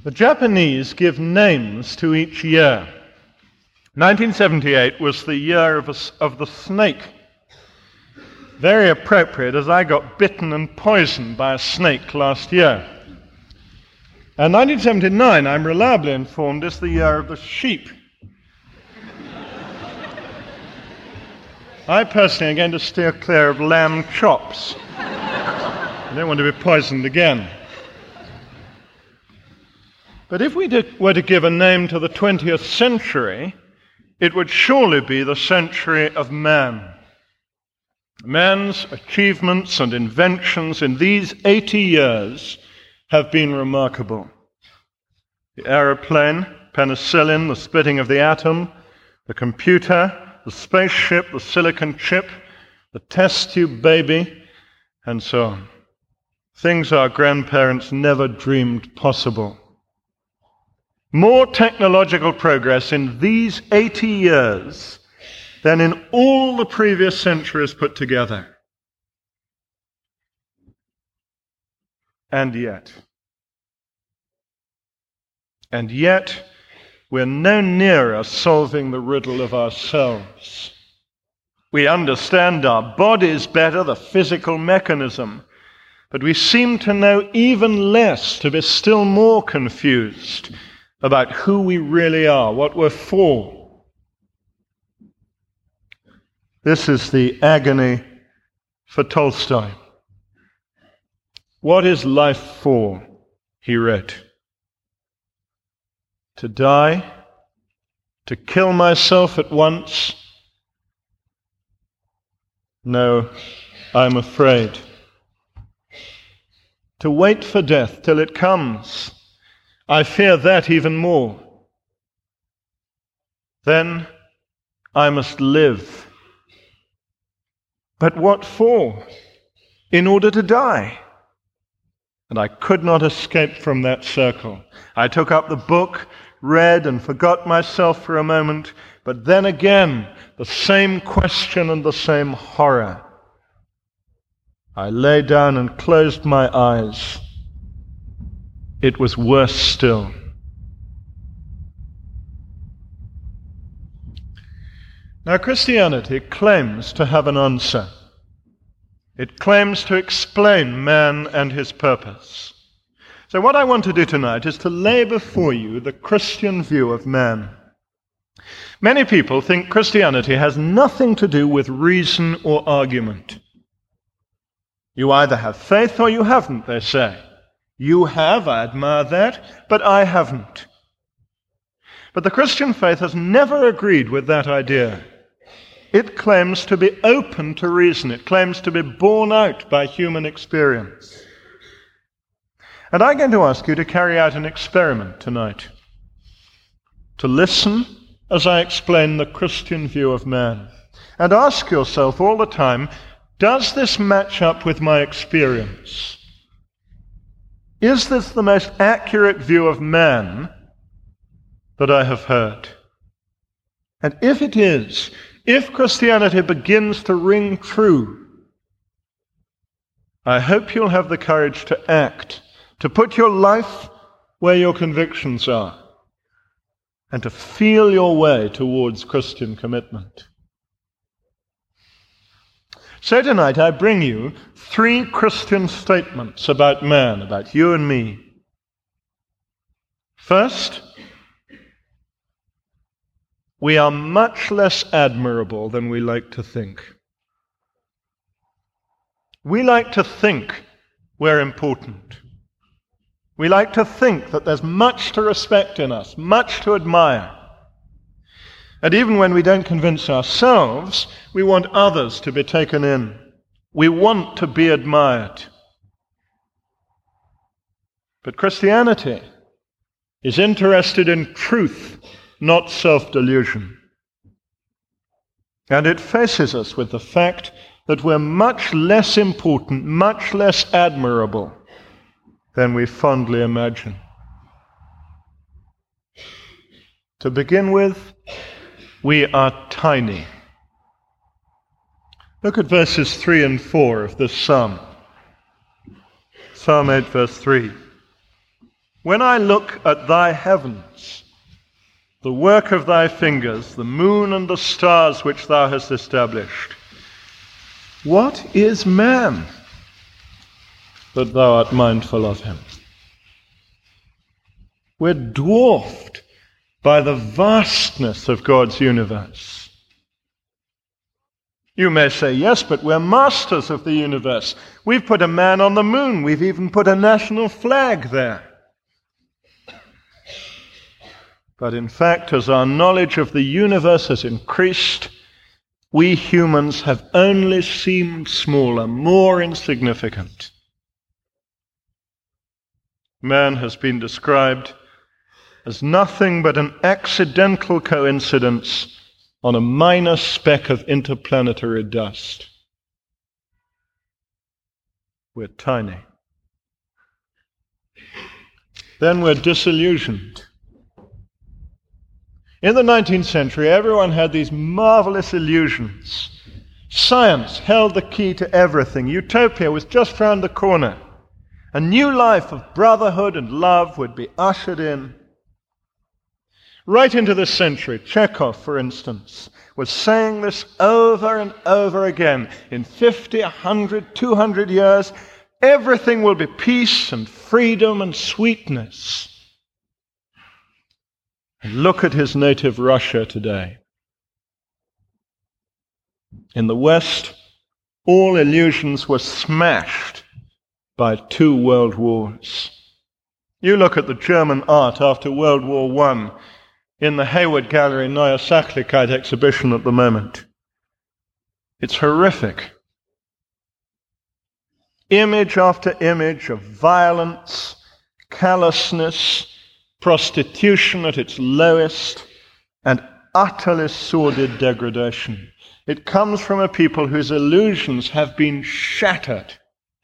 The Japanese give names to each year. 1978 was the year of the snake. Very appropriate, as I got bitten and poisoned by a snake last year. And 1979, I'm reliably informed, is the year of the sheep. I personally am going to steer clear of lamb chops. I don't want to be poisoned again. But if we were to give a name to the 20th century, it would surely be the century of man. Man's achievements and inventions in these 80 years have been remarkable. The aeroplane, penicillin, the splitting of the atom, the computer, the spaceship, the silicon chip, the test tube baby, and so on. Things our grandparents never dreamed possible. More technological progress in these 80 years than in all the previous centuries put together. And yet, we're no nearer solving the riddle of ourselves. We understand our bodies better, the physical mechanism, but we seem to know even less, to be still more confused about who we really are, what we're for. This is the agony for Tolstoy. What is life for? He wrote. To die? To kill myself at once? No, I'm afraid. To wait for death till it comes? I fear that even more. Then I must live. But what for? In order to die. And I could not escape from that circle. I took up the book, read, and forgot myself for a moment, but then again, the same question and the same horror. I lay down and closed my eyes. It was worse still. Now, Christianity claims to have an answer. It claims to explain man and his purpose. So what I want to do tonight is to lay before you the Christian view of man. Many people think Christianity has nothing to do with reason or argument. You either have faith or you haven't, they say. You have, I admire that, but I haven't. But the Christian faith has never agreed with that idea. It claims to be open to reason. It claims to be borne out by human experience. And I'm going to ask you to carry out an experiment tonight. To listen as I explain the Christian view of man. And ask yourself all the time, does this match up with my experience? Is this the most accurate view of man that I have heard? And if it is, if Christianity begins to ring true, I hope you'll have the courage to act, to put your life where your convictions are, and to feel your way towards Christian commitment. So tonight I bring you 3 Christian statements about man, about you and me. First, we are much less admirable than we like to think. We like to think we're important. We like to think that there's much to respect in us, much to admire. And even when we don't convince ourselves, we want others to be taken in. We want to be admired. But Christianity is interested in truth, not self-delusion. And it faces us with the fact that we're much less important, much less admirable than we fondly imagine. To begin with, we are tiny. Look at verses 3 and 4 of this psalm. Psalm 8, verse 3. When I look at thy heavens, the work of thy fingers, the moon and the stars which thou hast established, what is man that thou art mindful of him? We're dwarfed by the vastness of God's universe. You may say, yes, but we're masters of the universe. We've put a man on the moon. We've even put a national flag there. But in fact, as our knowledge of the universe has increased, we humans have only seemed smaller, more insignificant. Man has been described as nothing but an accidental coincidence on a minor speck of interplanetary dust. We're tiny. Then we're disillusioned. In the 19th century, everyone had these marvelous illusions. Science held the key to everything. Utopia was just round the corner. A new life of brotherhood and love would be ushered in. Right into this century, Chekhov, for instance, was saying this over and over again. In 50, 100, 200 years, everything will be peace and freedom and sweetness. And look at his native Russia today. In the West, all illusions were smashed by 2 world wars. You look at the German art after World War I in the Hayward Gallery Neue Sachlichkeit exhibition at the moment. It's horrific. Image after image of violence, callousness, prostitution at its lowest, and utterly sordid degradation. It comes from a people whose illusions have been shattered.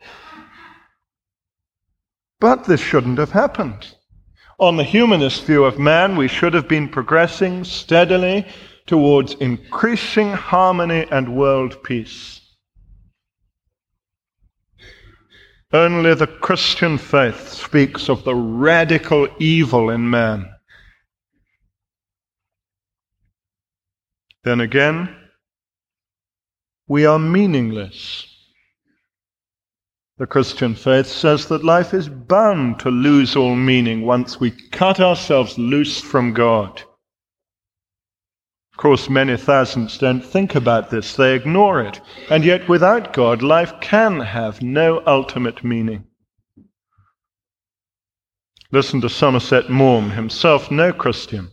But this shouldn't have happened. On the humanist view of man, we should have been progressing steadily towards increasing harmony and world peace. Only the Christian faith speaks of the radical evil in man. Then again, we are meaningless. The Christian faith says that life is bound to lose all meaning once we cut ourselves loose from God. Of course, many thousands don't think about this. They ignore it. And yet, without God, life can have no ultimate meaning. Listen to Somerset Maugham, himself no Christian.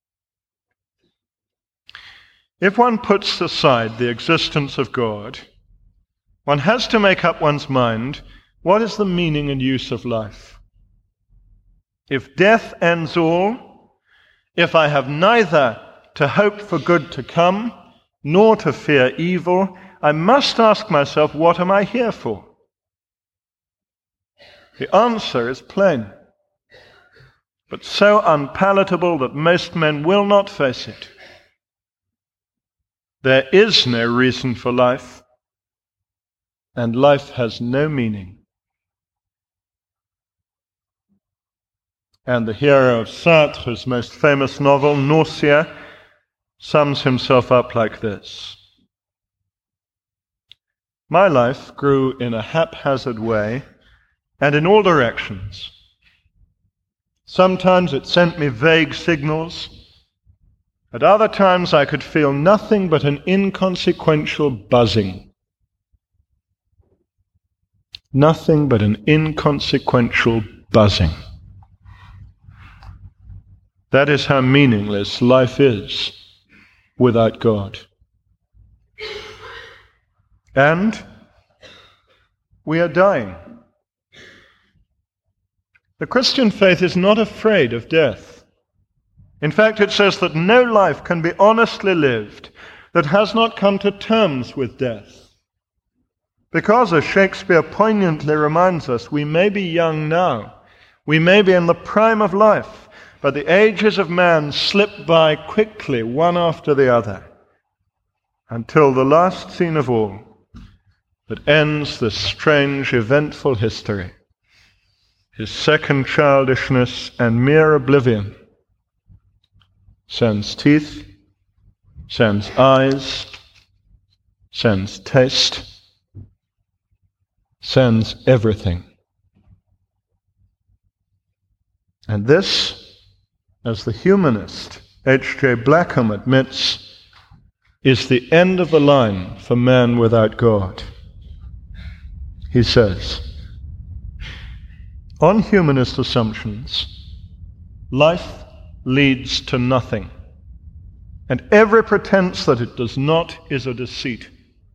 If one puts aside the existence of God, one has to make up one's mind, what is the meaning and use of life? If death ends all, if I have neither to hope for good to come, nor to fear evil, I must ask myself, what am I here for? The answer is plain, but so unpalatable that most men will not face it. There is no reason for life, and life has no meaning. And the hero of Sartre's most famous novel, Nausea, sums himself up like this. My life grew in a haphazard way and in all directions. Sometimes it sent me vague signals. At other times I could feel nothing but an inconsequential buzzing. Nothing but an inconsequential buzzing. That is how meaningless life is without God. And we are dying. The Christian faith is not afraid of death. In fact, it says that no life can be honestly lived that has not come to terms with death. Because, as Shakespeare poignantly reminds us, we may be young now, we may be in the prime of life, but the ages of man slip by quickly, one after the other, until the last scene of all that ends this strange, eventful history his second childishness and mere oblivion, sans teeth, sans eyes, sans taste, sans everything. And this, as the humanist H.J. Blackham admits, is the end of the line for man without God. He says, on humanist assumptions, life leads to nothing, and every pretense that it does not is a deceit.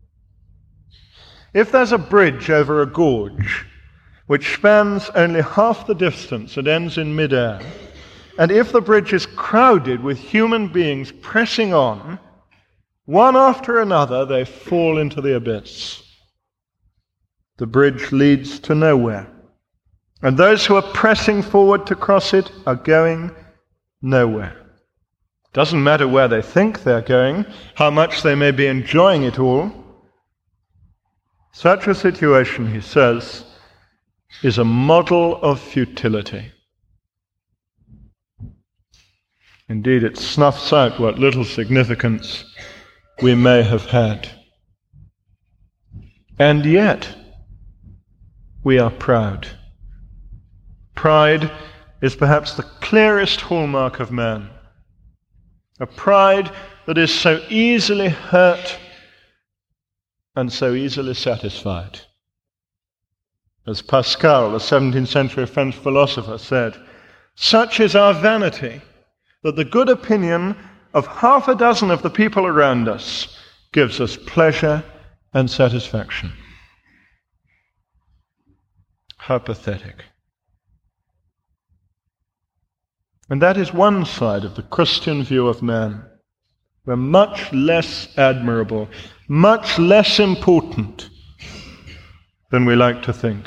If there's a bridge over a gorge which spans only half the distance and ends in midair, and if the bridge is crowded with human beings pressing on, one after another they fall into the abyss. The bridge leads to nowhere, and those who are pressing forward to cross it are going nowhere. Doesn't matter where they think they're going, how much they may be enjoying it all. Such a situation, he says, is a model of futility. Indeed, it snuffs out what little significance we may have had. And yet, we are proud. Pride is perhaps the clearest hallmark of man. A pride that is so easily hurt and so easily satisfied. As Pascal, the 17th century French philosopher, said, such is our vanity that the good opinion of half a dozen of the people around us gives us pleasure and satisfaction. How pathetic. And that is one side of the Christian view of man. We're much less admirable, much less important than we like to think.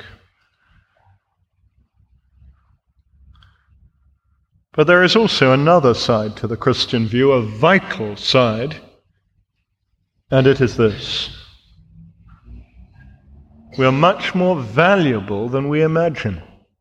But there is also another side to the Christian view, a vital side, and it is this. We are much more valuable than we imagine.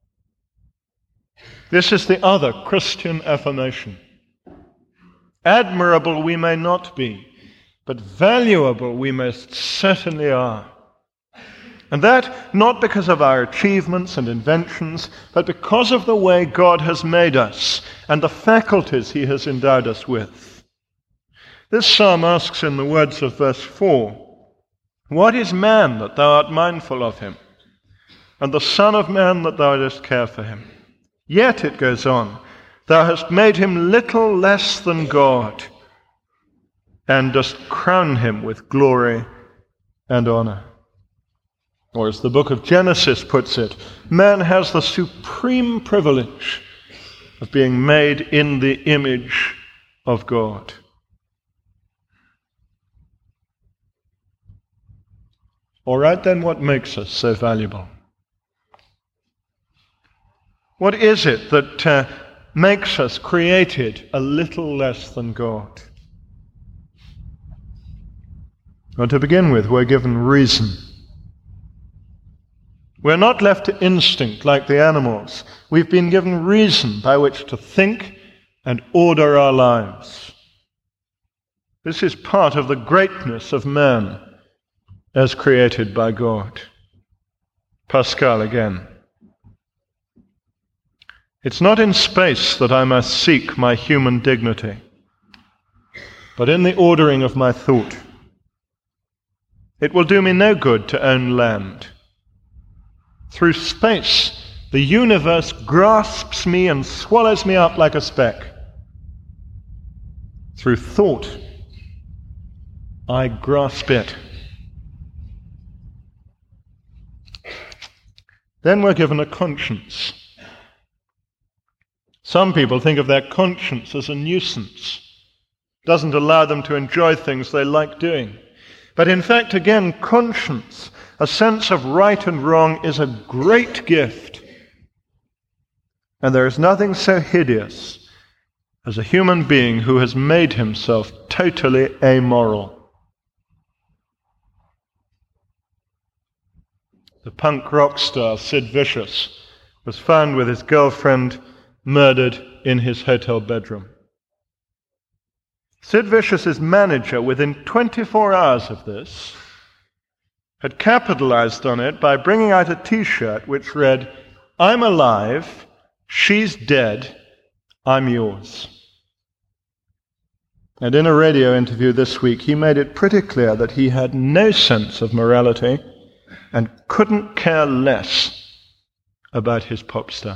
This is the other Christian affirmation. Admirable we may not be, but valuable we most certainly are. And that not because of our achievements and inventions, but because of the way God has made us and the faculties he has endowed us with. This psalm asks in the words of verse 4, what is man that thou art mindful of him, and the son of man that thou dost care for him? Yet, it goes on, thou hast made him little less than God, and dost crown him with glory and honor. Or as the book of Genesis puts it, man has the supreme privilege of being made in the image of God. All right, then, what makes us so valuable? What is it that makes us created a little less than God? Well, to begin with, we're given reason. We're not left to instinct like the animals. We've been given reason by which to think and order our lives. This is part of the greatness of man as created by God. Pascal again. It's not in space that I must seek my human dignity, but in the ordering of my thought. It will do me no good to own land. Through space, the universe grasps me and swallows me up like a speck. Through thought, I grasp it. Then we're given a conscience. Some people think of their conscience as a nuisance. It doesn't allow them to enjoy things they like doing. But in fact, again, conscience, a sense of right and wrong, is a great gift. And there is nothing so hideous as a human being who has made himself totally amoral. The punk rock star Sid Vicious was found with his girlfriend murdered in his hotel bedroom. Sid Vicious's manager, within 24 hours of this, had capitalized on it by bringing out a T-shirt which read, "I'm alive, she's dead, I'm yours." And in a radio interview this week, he made it pretty clear that he had no sense of morality and couldn't care less about his pop star.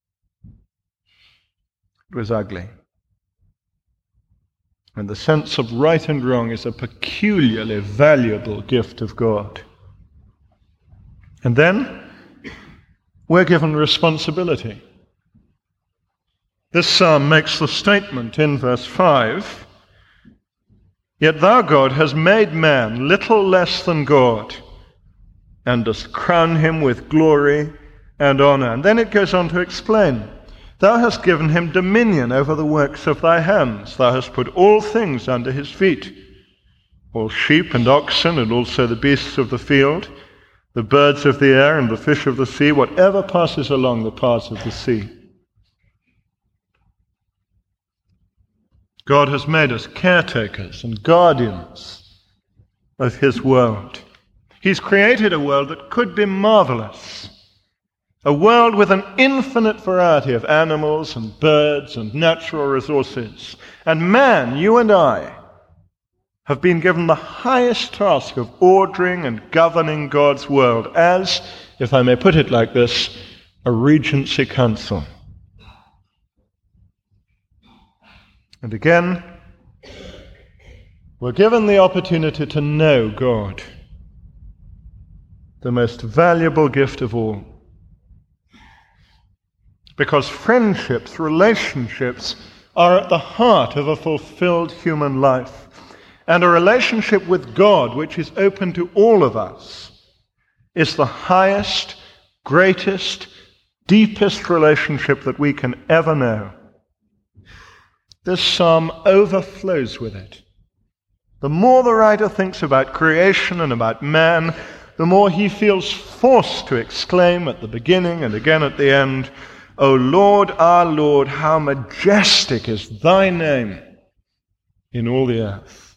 It was ugly. And the sense of right and wrong is a peculiarly valuable gift of God. And then we're given responsibility. This psalm makes the statement in verse 5, "Yet thou, God, hast made man little less than God, and dost crown him with glory and honor." And then it goes on to explain, "Thou hast given him dominion over the works of thy hands. Thou hast put all things under his feet, all sheep and oxen, and also the beasts of the field, the birds of the air and the fish of the sea, whatever passes along the paths of the sea." God has made us caretakers and guardians of his world. He's created a world that could be marvelous, a world with an infinite variety of animals and birds and natural resources. And man, you and I, have been given the highest task of ordering and governing God's world as, if I may put it like this, a regency council. And again, we're given the opportunity to know God, the most valuable gift of all. Because friendships, relationships, are at the heart of a fulfilled human life. And a relationship with God, which is open to all of us, is the highest, greatest, deepest relationship that we can ever know. This psalm overflows with it. The more the writer thinks about creation and about man, the more he feels forced to exclaim at the beginning and again at the end, "O Lord, our Lord, how majestic is thy name in all the earth."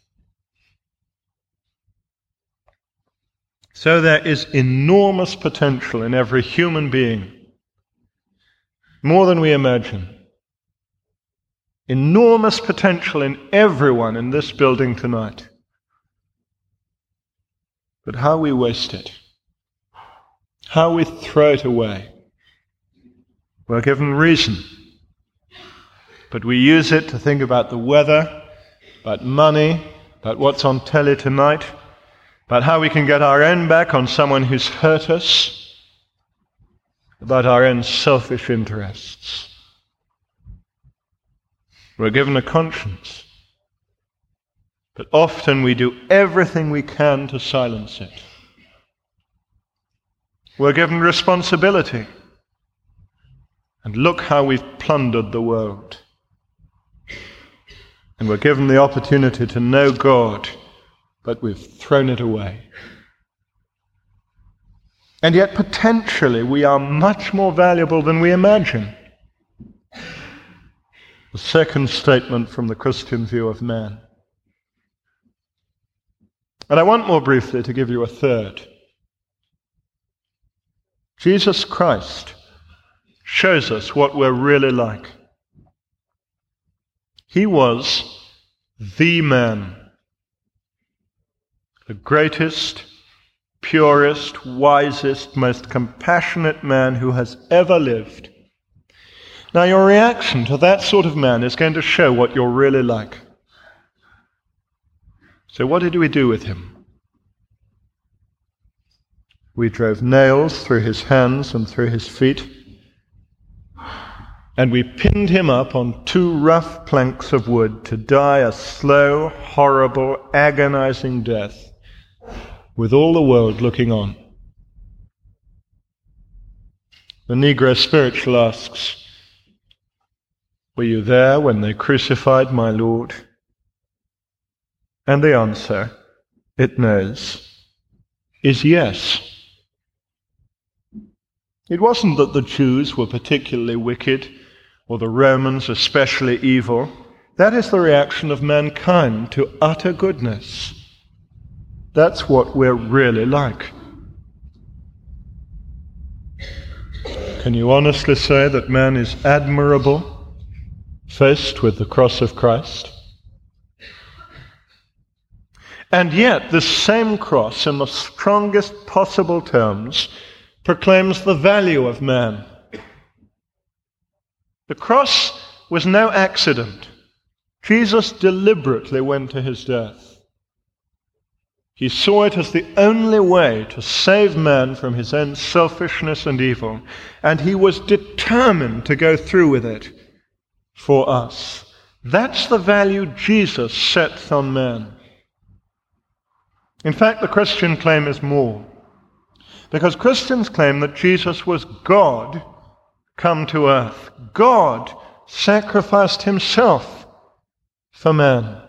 So there is enormous potential in every human being, more than we imagine. Enormous potential in everyone in this building tonight. But how we waste it, how we throw it away. We're given reason, but we use it to think about the weather, about money, about what's on telly tonight, about how we can get our own back on someone who's hurt us, about our own selfish interests. We're given a conscience, but often we do everything we can to silence it. We're given responsibility, and look how we've plundered the world. And we're given the opportunity to know God, but we've thrown it away. And yet potentially we are much more valuable than we imagine. The second statement from the Christian view of man. And I want more briefly to give you a third. Jesus Christ shows us what we're really like. He was the man, the greatest, purest, wisest, most compassionate man who has ever lived. Now, your reaction to that sort of man is going to show what you're really like. So what did we do with him? We drove nails through his hands and through his feet, and we pinned him up on 2 rough planks of wood to die a slow, horrible, agonizing death, with all the world looking on. The Negro spiritual asks, "Were you there when they crucified my Lord?" And the answer, it knows, is yes. It wasn't that the Jews were particularly wicked or the Romans especially evil. That is the reaction of mankind to utter goodness. That's what we're really like. Can you honestly say that man is admirable faced with the cross of Christ? And yet, this same cross, in the strongest possible terms, proclaims the value of man. The cross was no accident. Jesus deliberately went to his death. He saw it as the only way to save man from his own selfishness and evil, and he was determined to go through with it for us. That's the value Jesus sets on man. In fact, the Christian claim is more, because Christians claim that Jesus was God come to earth. God sacrificed himself for man.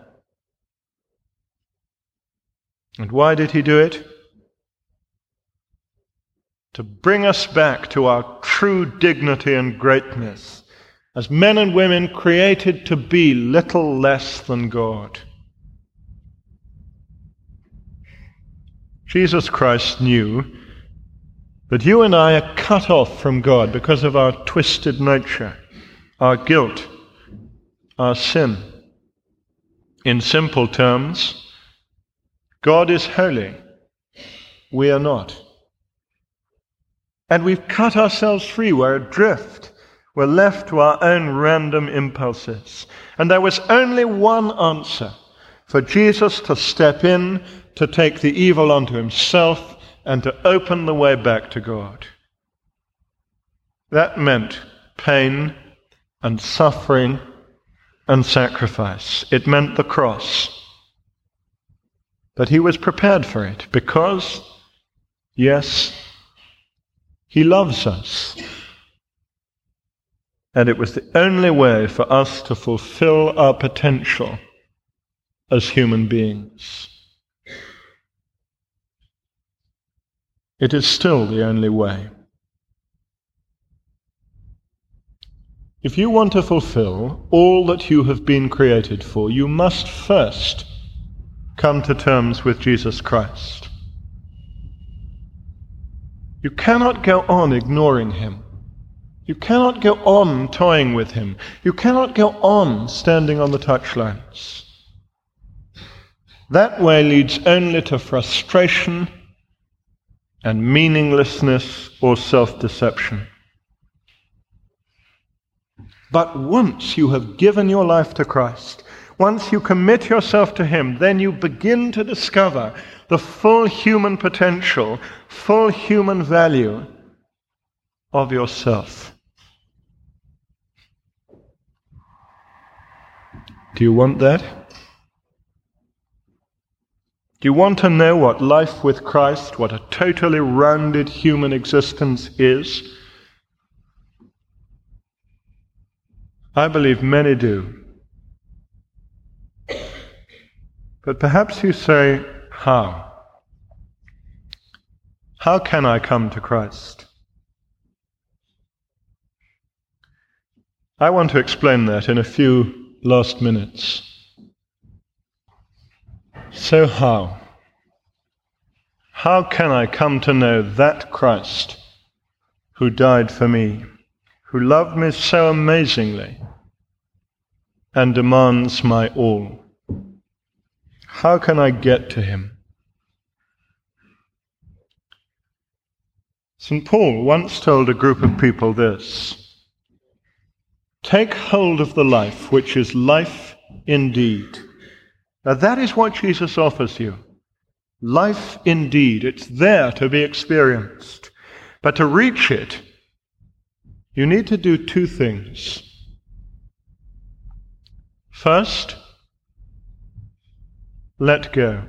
And why did he do it? To bring us back to our true dignity and greatness as men and women created to be little less than God. Jesus Christ knew that you and I are cut off from God because of our twisted nature, our guilt, our sin. In simple terms, God is holy. We are not. And we've cut ourselves free. We're adrift. We're left to our own random impulses. And there was only one answer: for Jesus to step in, to take the evil onto himself, and to open the way back to God. That meant pain and suffering and sacrifice. It meant the cross. But he was prepared for it because, yes, he loves us. And it was the only way for us to fulfill our potential as human beings. It is still the only way. If you want to fulfill all that you have been created for, you must first come to terms with Jesus Christ. You cannot go on ignoring him. You cannot go on toying with him. You cannot go on standing on the touchlines. That way leads only to frustration and meaninglessness or self-deception. But once you have given your life to Christ, once you commit yourself to him, then you begin to discover the full human potential, full human value of yourself. Do you want that? Do you want to know what life with Christ, what a totally rounded human existence is? I believe many do. But perhaps you say, how? How can I come to Christ? I want to explain that in a few last minutes. So how? How can I come to know that Christ who died for me, who loved me so amazingly and demands my all? How can I get to him? St. Paul once told a group of people this: take hold of the life which is life indeed. Now that is what Jesus offers you. Life indeed. It's there to be experienced. But to reach it, you need to do two things. First, let go.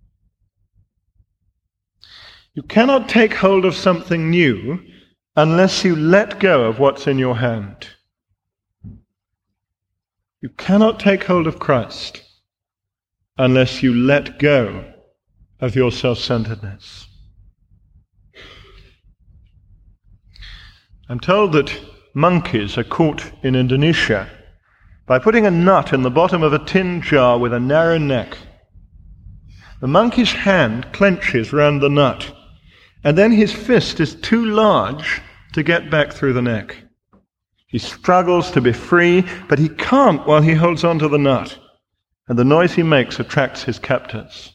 You cannot take hold of something new unless you let go of what's in your hand. You cannot take hold of Christ unless you let go of your self-centeredness. I'm told that monkeys are caught in Indonesia by putting a nut in the bottom of a tin jar with a narrow neck. The monkey's hand clenches round the nut, and then his fist is too large to get back through the neck. He struggles to be free, but he can't while he holds on to the nut, and the noise he makes attracts his captors.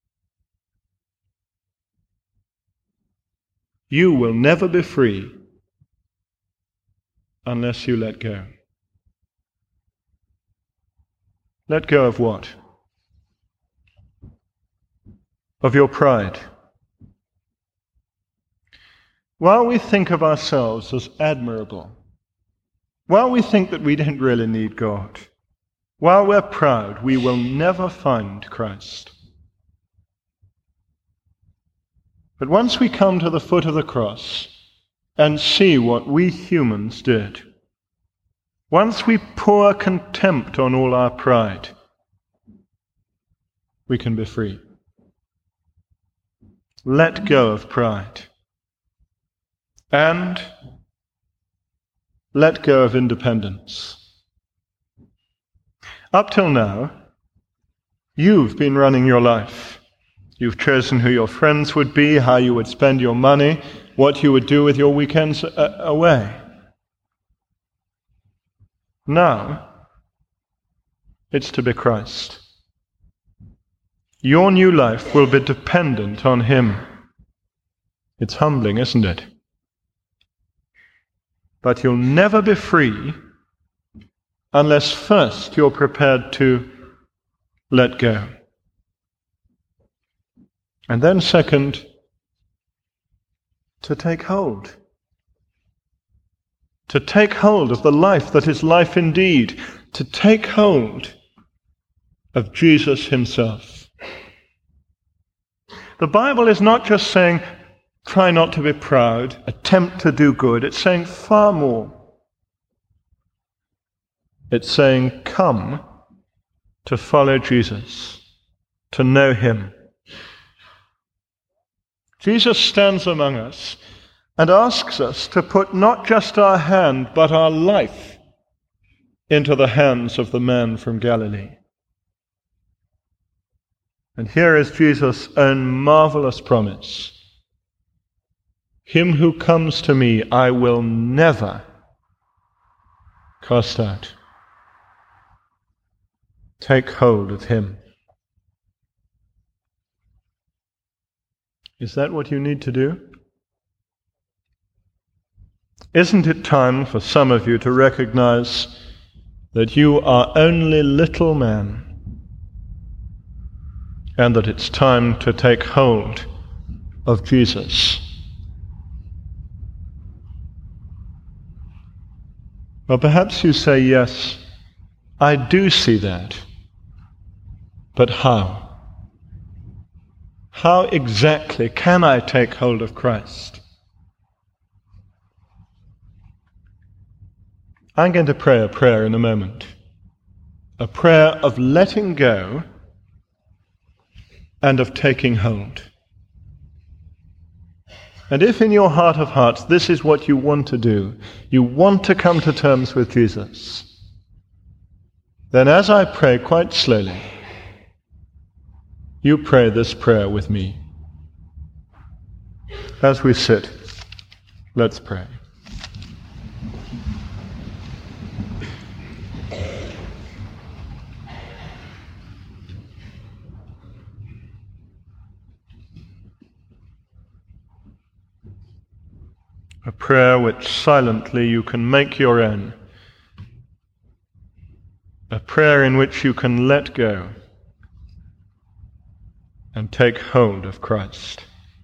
You will never be free unless you let go. Let go of what? Of your pride. While we think of ourselves as admirable, while we think that we don't really need God, while we're proud, we will never find Christ. But once we come to the foot of the cross and see what we humans did, once we pour contempt on all our pride, we can be free. Let go of pride. And let go of independence. Up till now, you've been running your life. You've chosen who your friends would be, how you would spend your money, what you would do with your weekends away. Now, it's to be Christ. Your new life will be dependent on Him. It's humbling, isn't it? But you'll never be free unless first you're prepared to let go. And then second, to take hold. To take hold of the life that is life indeed. To take hold of Jesus Himself. The Bible is not just saying, try not to be proud, attempt to do good. It's saying far more. It's saying, come to follow Jesus, to know Him. Jesus stands among us and asks us to put not just our hand, but our life into the hands of the man from Galilee. And here is Jesus' own marvelous promise. Him who comes to me, I will never cast out. Take hold of Him. Is that what you need to do? Isn't it time for some of you to recognize that you are only little man, and that it's time to take hold of Jesus? Well, perhaps you say, yes, I do see that. But how? How exactly can I take hold of Christ? I'm going to pray a prayer in a moment. A prayer of letting go and of taking hold. And if in your heart of hearts this is what you want to do, you want to come to terms with Jesus, then as I pray quite slowly, you pray this prayer with me. As we sit, let's pray. A prayer which silently you can make your own. A prayer in which you can let go and take hold of Christ.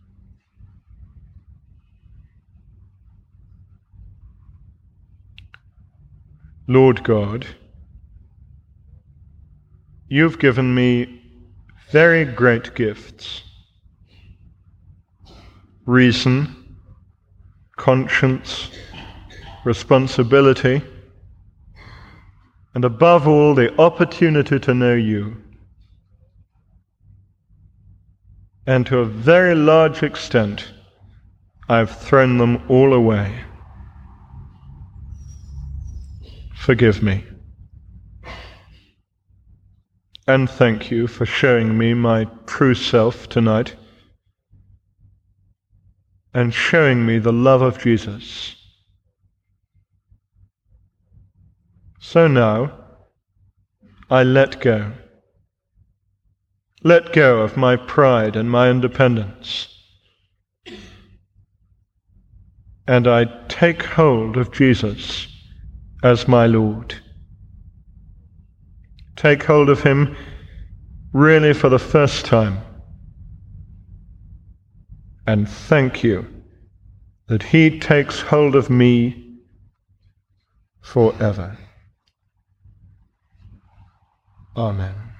Lord God, you've given me very great gifts. Reason, conscience, responsibility, and above all, the opportunity to know you. And to a very large extent, I've thrown them all away. forgive me. And thank you for showing me my true self tonight and showing me the love of Jesus. So now, I let go. Let go of my pride and my independence. And I take hold of Jesus as my Lord. Take hold of him really for the first time. And thank you that he takes hold of me forever. Amen.